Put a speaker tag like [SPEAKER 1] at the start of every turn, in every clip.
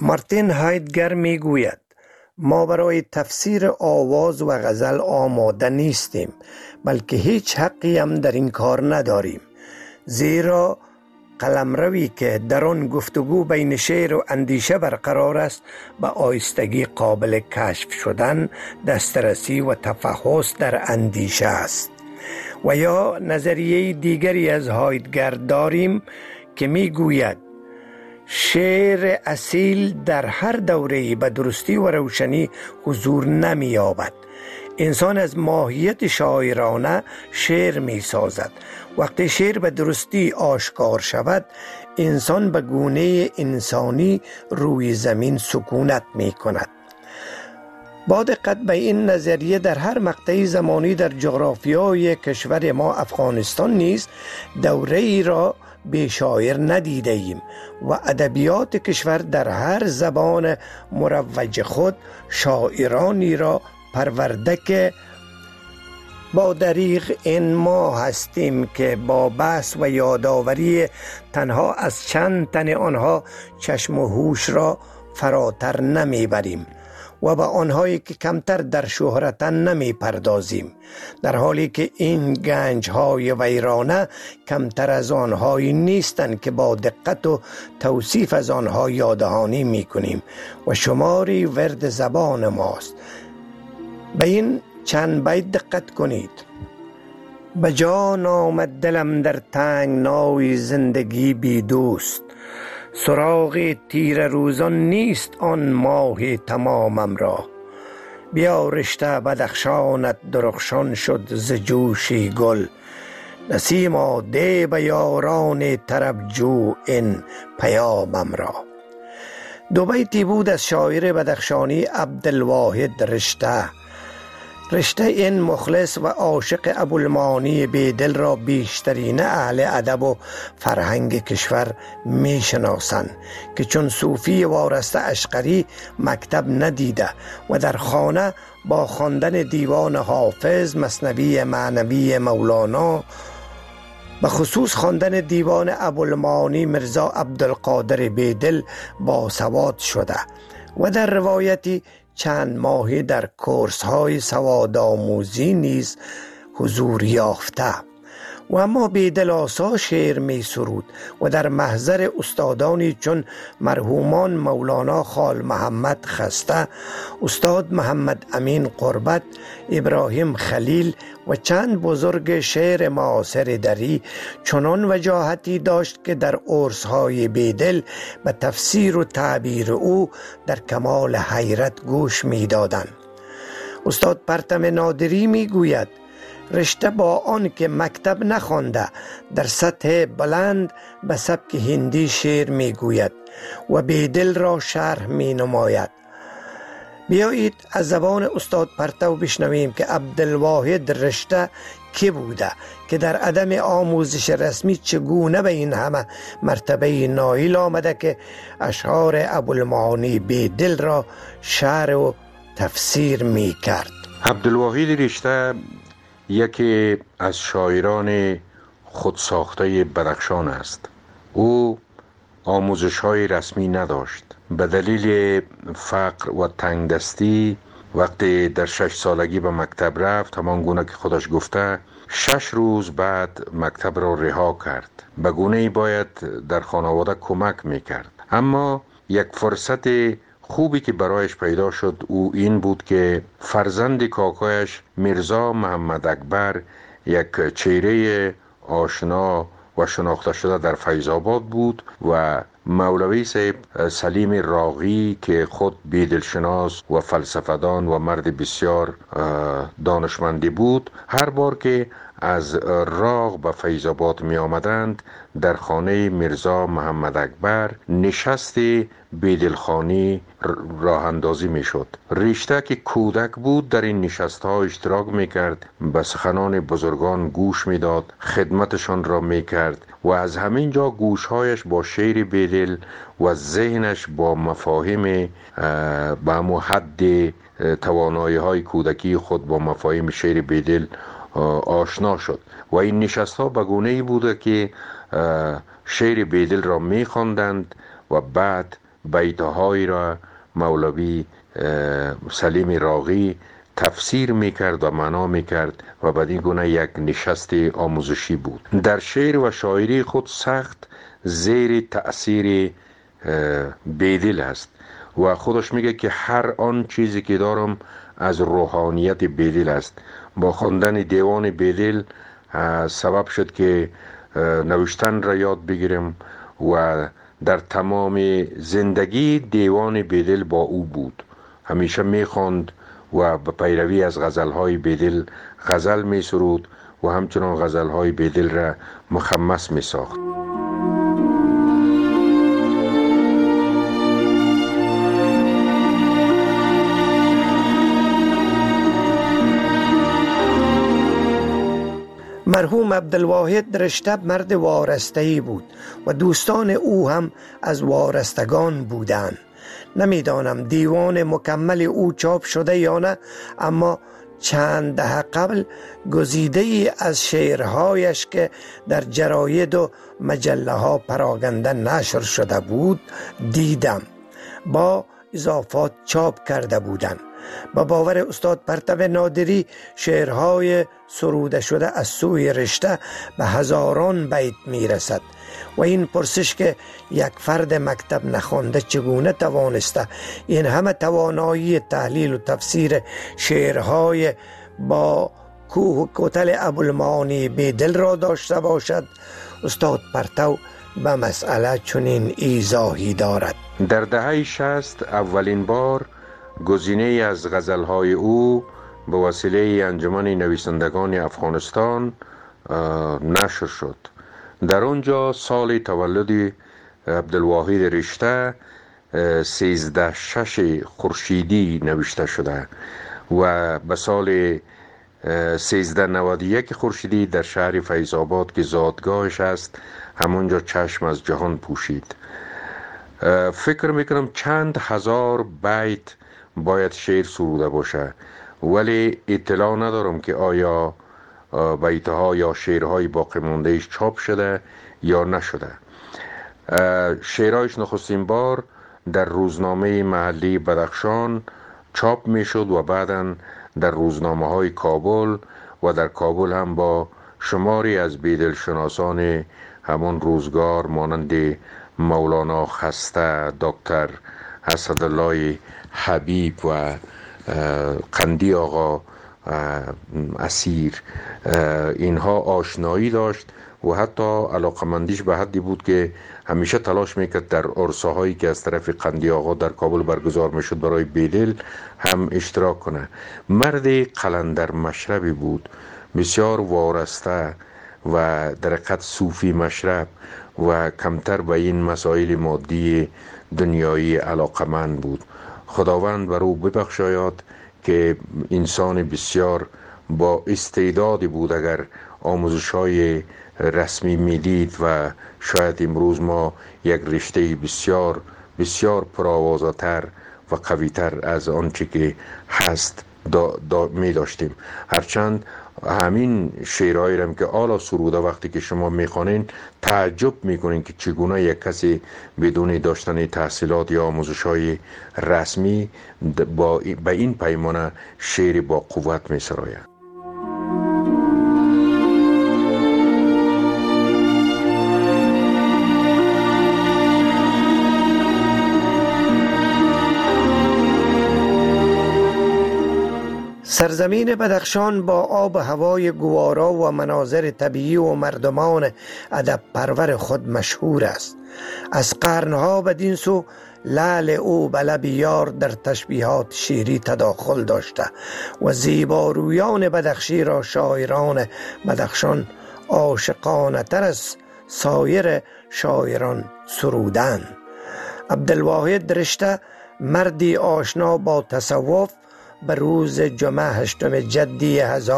[SPEAKER 1] مارتین هایدگر می گوید ما برای تفسیر آواز و غزل آماده نیستیم، بلکه هیچ حقی هم در این کار نداریم، زیرا قلمروی که در آن گفتگو بین شعر و اندیشه برقرار است به آهستگی قابل کشف شدن، دسترسی و تفحص در اندیشه است. و یا نظریه دیگری از هایدگر داریم که می گوید شعر اصیل در هر دوره‌ای به درستی و روشنی حضور نمی یابد. انسان از ماهیت شاعرانه شعر می سازد. وقتی شعر به درستی آشکار شود، انسان به گونه انسانی روی زمین سکونت می کند. با دقت به این نظریه در هر مقطع زمانی در جغرافیای کشور ما افغانستان نیز دوره ای را به شاعر ندیده ایم و ادبیات کشور در هر زبان مروج خود شاعرانی را پرورده که با دریغ این ما هستیم که با بحث و یادآوری تنها از چند تن آنها چشم و هوش را فراتر نمی بریم و به آنهایی که کمتر در شهرتن نمی پردازیم، در حالی که این گنج های ویرانه کمتر از آنهایی نیستند که با دقت و توصیف از آنها یاددهانی می کنیم و شماری ورد زبان ماست. به این چند بیت دقت کنید: به جان آمد دلم در تنگنای زندگی بی دوست، سراغ تیر روزان نیست آن ماه تمامم را. بیا رشته بدخشانت درخشان شد ز جوشی گل، نسیما ده به یاران طرب جو این پیامم را. دو بیتی بود از شاعر بدخشانی عبدالواحد رشته. رشته این مخلص و عاشق ابوالمعانی بیدل را بیشترین اهل ادب و فرهنگ کشور می شناسند که چون صوفی وارسته اشقری مکتب ندیده و در خانه با خواندن دیوان حافظ، مثنوی معنوی مولانا، به خصوص خواندن دیوان ابوالمعانی مرزا عبدالقادر بیدل باسواد شده و در روایتی چند ماهی در کورس های سوادآموزی نیز حضور یافته. و اما بیدل آسا شعر می سرود و در محضر استادانی چون مرحومان مولانا خال محمد خسته، استاد محمد امین قربت، ابراهیم خلیل و چند بزرگ شعر معاصر دری چنان وجاهتی داشت که در عرس‌های بیدل به تفسیر و تعبیر او در کمال حیرت گوش می دادند. استاد پرتم نادری می گوید رشته با آن که مکتب نخوانده در سطح بلند به سبک هندی شعر می گوید و بیدل را شرح می نماید. بیایید از زبان استاد پرتو بشنویم که عبدالواحد رشته کی بوده که در عدم آموزش رسمی چگونه به این همه مرتبه نایل آمده که اشعار ابوالمعانی بیدل را شرح و تفسیر می کرد.
[SPEAKER 2] عبدالواحد رشته یکی از شاعران خودساخته بدخشان است. او آموزش‌های رسمی نداشت. به دلیل فقر و تنگدستی وقتی در 6 سالگی به مکتب رفت، همان گونه که خودش گفته 6 روز بعد مکتب را رها کرد. به گونه‌ای باید در خانواده کمک میکرد. اما یک فرصت خوبی که برایش پیدا شد او این بود که فرزند کاکایش مرزا محمد اکبر، یک چهره آشنا و شناخته شده در فیض آباد بود و مولوی صاحب سلیم راغی که خود بیدلشناس و فلسفه‌دان و مرد بسیار دانشمندی بود، هر بار که از راغ به فیض آباد می آمدند در خانه مرزا محمد اکبر نشست بیدلخانی راه اندازی می شد. رشته که کودک بود در این نشست ها اشتراک می کرد، به سخنان بزرگان گوش می داد، خدمتشان را می کرد و از همین جا گوشهایش با شعر بیدل و ذهنش با مفاهیم به همون حد توانایی های کودکی خود با مفاهیم شعر بیدل آشنا شد و این نشست ها به گونه‌ای بوده که شعر بیدل را می خواندند و بعد بیتهای را مولوی سلیم راغی تفسیر میکرد و معنا میکرد و بدین گونه یک نشست آموزشی بود. در شعر و شاعری خود سخت زیر تأثیر بیدل است و خودش میگه که هر آن چیزی که دارم از روحانیت بیدل است. با خواندن دیوان بیدل سبب شد که نوشتن را یاد بگیرم و در تمام زندگی دیوان بیدل با او بود. همیشه میخواند و به پیروی از غزلهای بیدل غزل می سرود و همچنان غزلهای بیدل را مخمس می ساخت.
[SPEAKER 1] مرحوم عبدالواحد رشته مرد وارسته‌ای بود و دوستان او هم از وارستگان بودند. نمیدانم دیوان مکمل او چاپ شده یا نه، اما چند دهه قبل گزیده ای از شعرهایش که در جراید و مجله ها پراگنده نشر شده بود دیدم. با اضافات چاپ کرده بودند. با باور استاد پرتو نادری شعرهای سروده شده از سوی رشته به هزاران بیت می رسد و این پرسش که یک فرد مکتب نخوانده چگونه توانسته این همه توانایی تحلیل و تفسیر شعرهای با کوه و کتل ابوالمعانی بیدل را داشته باشد، استاد پرتو به مسئله چنین ایضاحی دارد.
[SPEAKER 2] در دهه 60 اولین بار گزینه از غزلهای او به وسیله انجمن نویسندگان افغانستان نشر شد. در آنجا سال تولد عبدالواحد رشته 13/6 خورشیدی نوشته شده و به سال 1391 خورشیدی در شهر فیض آباد که زادگاهش است همونجا چشم از جهان پوشید. فکر میکنم چند هزار بیت باید شعر سروده باشه، ولی اطلاع ندارم که آیا بیتها یا شعرهای باقی موندهش چاپ شده یا نشده. شعرهایش نخستین بار در روزنامه محلی بدخشان چاپ می شد و بعداً در روزنامه های کابل و در کابل هم با شماری از بیدل شناسان همون روزگار مانند مولانا خسته، دکتر اسدالله حبیب و قندی آقا اسیر اینها آشنایی داشت و حتی علاقمندیش به حدی بود که همیشه تلاش میکرد در عرصه‌هایی که از طرف قندی آقا در کابل برگزار میشد برای بیدل هم اشتراک کنه. مرد قلندر مشربی بود، بسیار وارسته و در حقیقت صوفی مشرب و کمتر به این مسائل مادی دنیایی علاقمند بود. خداوند بر او ببخشاید که انسان بسیار با استعدادی بود. اگر آموزش‌های رسمی میدید و شاید امروز ما یک رشته بسیار بسیار پرآوازه‌تر و قوی‌تر از آنچه که هست می داشتیم. هرچند همین شعرهایی هم که آلا سروده وقتی که شما میخوانین تعجب میکنین که چگونه یک کسی بدون داشتن تحصیلات یا آموزش‌های رسمی به این پیمانه شعر با قوت میسراید.
[SPEAKER 1] سرزمین بدخشان با آب و هوای گوارا و مناظر طبیعی و مردمان ادب پرور خود مشهور است. از قرنها بدین سو لعل او به لب یار در تشبیهات شعری تداخل داشته و زیبارویان بدخشی را شاعران بدخشان عاشقانه تر از سایر شاعران سرودند. عبدالواحد رشته مردی آشنا با تصوف به روز جمعه 8 جدی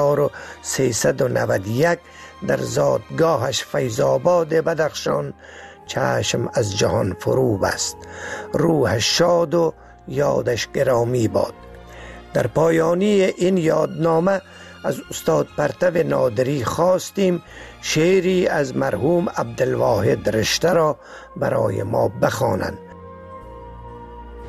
[SPEAKER 1] 1391 در زادگاهش فیض آباد بدخشان چشم از جهان فرو بست. روحش شاد و یادش گرامی باد. در پایانی این یادنامه از استاد پرتو نادری خواستیم شعری از مرحوم عبدالواحد رشته را برای ما بخوانند.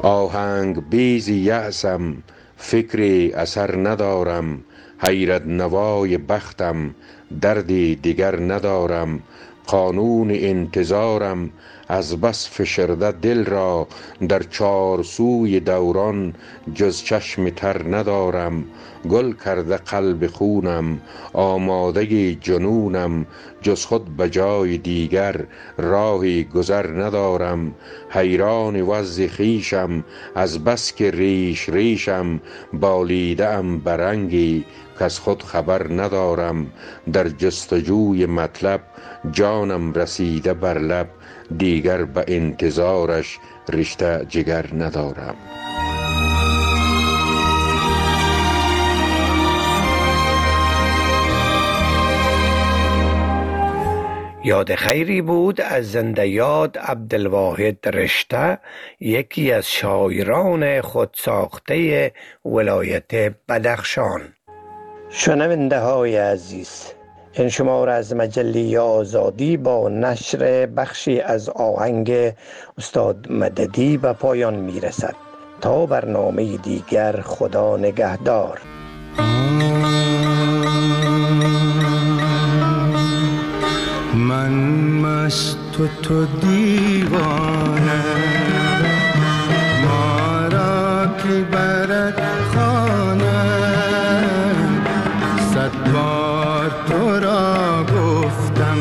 [SPEAKER 2] آهنگ بیز یأسم، فکری اثر ندارم. حیرت نوای بختم، دردی دیگر ندارم. قانون انتظارم از بس فشرده دل را، در چار سوی دوران جز چشم تر ندارم. گل کرده قلب خونم، آماده جنونم. جز خود به جای دیگر راهی گذر ندارم. حیران وضع خویشم از بس که ریش ریشم. بالیده ام به رنگی کز خود خبر ندارم. در جستجوی مطلب جانم رسیده بر لب. دیگر به انتظارش رشته جگر ندارم.
[SPEAKER 1] یاد خیری بود از زنده یاد عبدالواحد رشته، یکی از شاعران خودساخته ولایت بدخشان. شنونده های عزیز، این شماره از مجله آزادی با نشر بخشی از آهنگ استاد مددی به پایان می رسد. تا برنامه دیگر، خدا نگهدار.
[SPEAKER 3] من مست و تو دیوانه، ما را که برد خانه. صد بار تو را گفتم،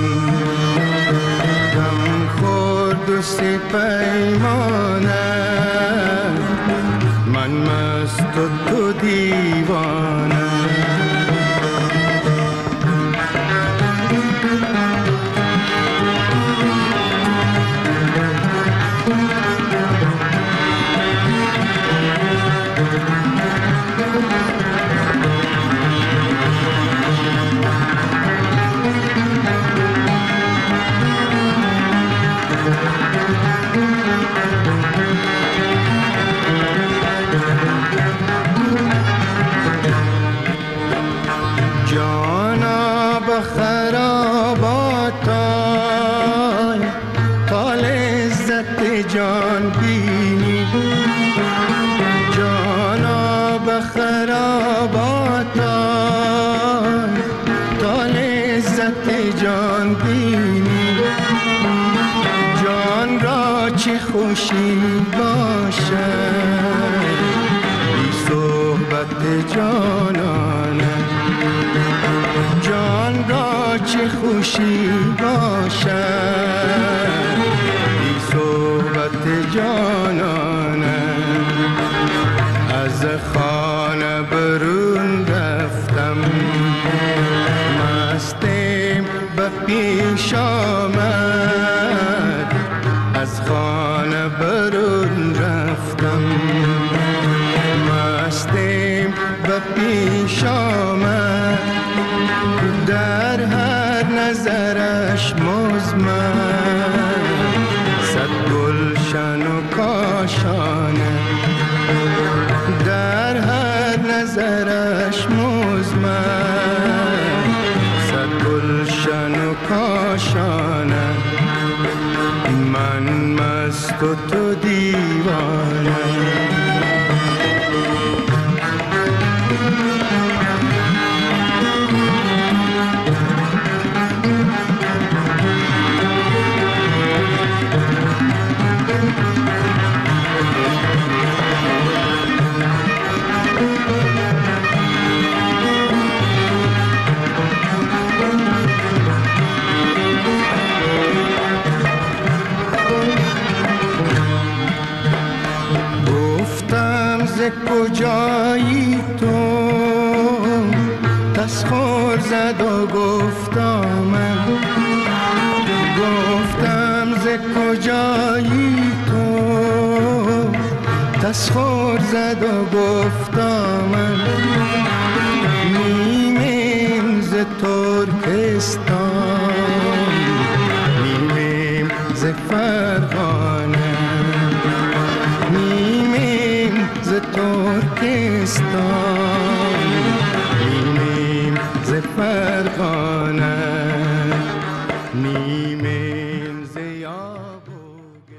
[SPEAKER 3] غم خورد و سی پیمانه. من مست و تو دیوانه. جان بینی جانا به خرابات آی، تا لذت جان بینی. جان را چه خوشی باشد بی صحبت جانانه. جان را چه خوشی باشد صحبت جانانه. از خانه برون رفتم، مستم به پیش آمد. از خانه برون رفتم، مستم به پیش آمد. در هر نظرش مزمن، گلشن و کاشانه. در هر نظرش مزمن، صد گلشن و کاشانه. من مست و تو دیوانه. کجایی تو تسخور زد و گفتا من. گفتم ز کجایی تو تسخور زد و گفتا من. نیمیم ز ترکستان، نیمیم ز فرغانه. نیمیم ز ترکستان،